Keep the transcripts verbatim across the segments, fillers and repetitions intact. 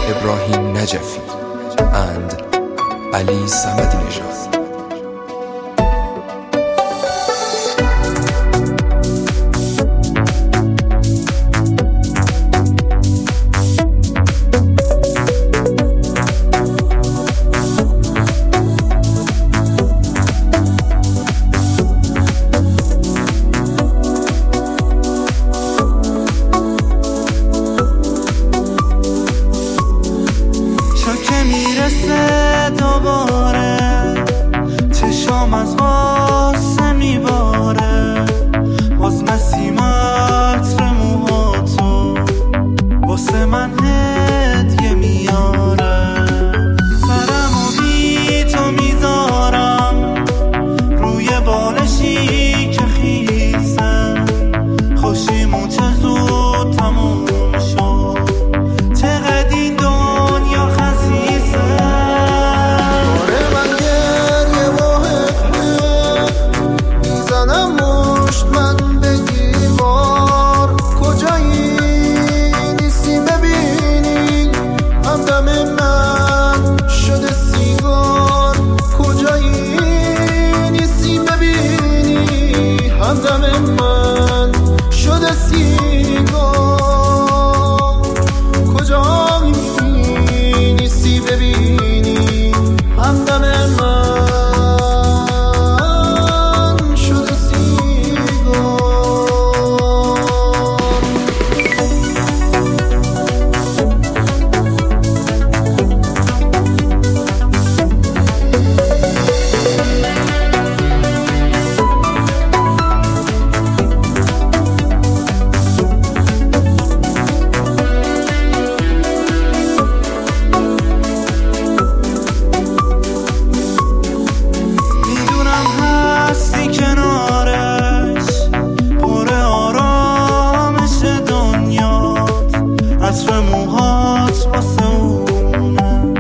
Ibrahim Najafi and Ali Samadinejad. میرسه دوباره چشام از غصه میباره، باز نسیم عطر موهاتو واسه من هدیه میاره. سرمو بی تو میذارم روی بالشی که خیسه، خوشیمون چه زود تموم شد، چقدر این دنیا خسیسه. همدم من شده سیگار، کجا نیستی ببینی همدم من شده سیگار. عطر موهات واسه اونه،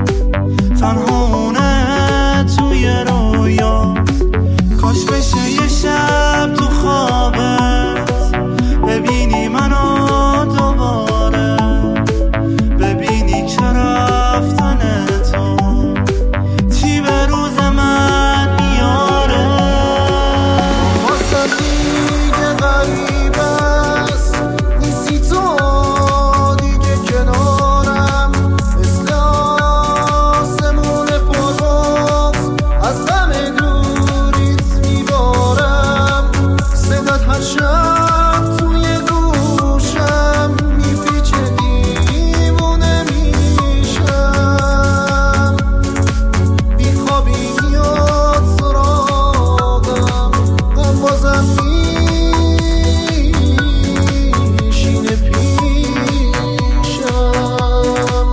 تنهامونه توی رویات، کاش بشه یه شب تو خوابت ببینی منو دوباره، ببینی که رفتن تو چی به روز من میاره. واسه دیگه غریب است نیستی تو شب توی گوشم میپیچه، دیوونه میشم، بیخوابی میاد سراغم، غم بازم میشینه پیشم.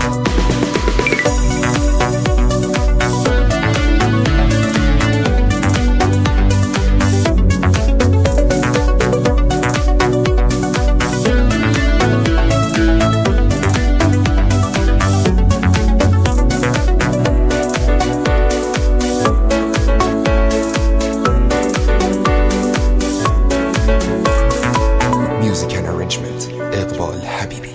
Music and arrangement, Iqbal Habibi.